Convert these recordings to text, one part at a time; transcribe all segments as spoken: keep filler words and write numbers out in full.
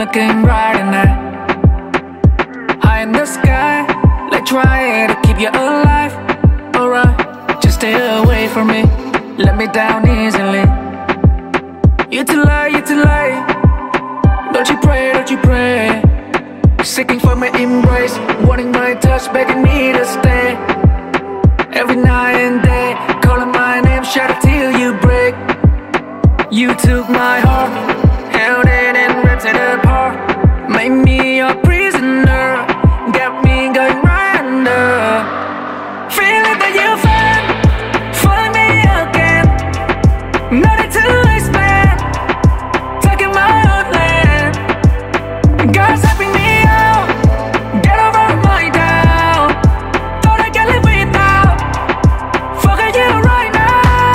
looking bright at night. High in the sky, like try to keep you alive. Alright, just stay away from me, let me down easily. You to lie, you to lie. Don't you pray, don't you pray. Seeking for my embrace, wanting my touch, begging me to stay. Every night and day, calling my name, shout it till you break. You took my heart, held it and ripped it apart. Made me your prisoner, got me going right under. Feeling that you found, find me again. Nothing to explain, taking my own land. God's helping me out, get over my doubt. Thought I could live without, forget you right now.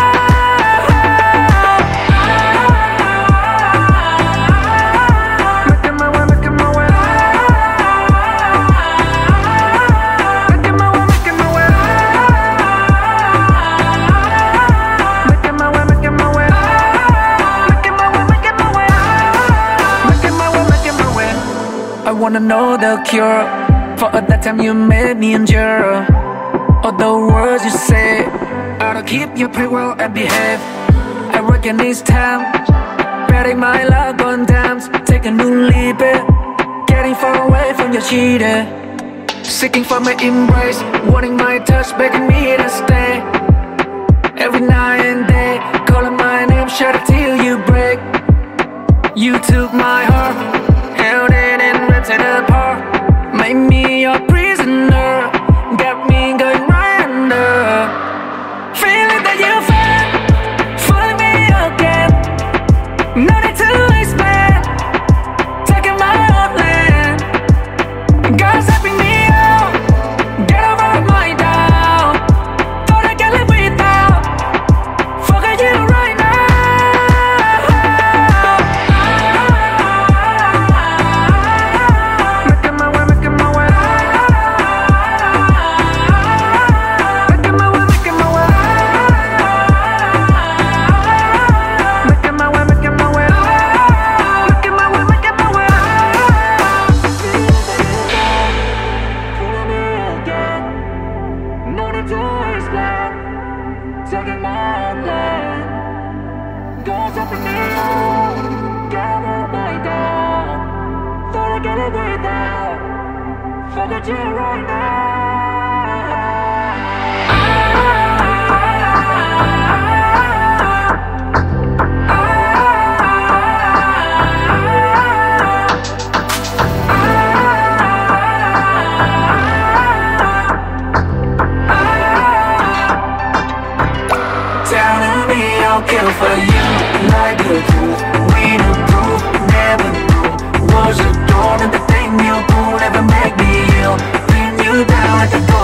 Making my way, making my way. Making my way, making my way. Making my way, making my way. Making my way, making my way. Making my way, making my way. I wanna know the cure for all that time you made me endure. All the words you say, I'll keep you pretty well and behave. I reckon it's time, betting my luck on times. Take a new leap, eh? Getting far away from your cheating. Seeking for my embrace, wanting my touch, begging me to stay. Every night and day, calling my name, shout it till you break. You took my heart, held it and ripped it apart. Made me your prisoner, got me going right under. Feeling that you found, find me again. Nothing to explain, taking my own land. God's helping me out, get over my doubt. Thought I could live without, forget you right now. Making my way, making my way. Making my way, making my way. Making my way, making my way. Making my way, making my way. Fooling me again. No need to explain, taking my own land. God's helping me out, get over my doubt. Thought I could live without, forget you right now. Telling me I'll kill for you, like the truth. We the proof, never knew. Was a door and the thing you pulled never make me ill. Pin you down like a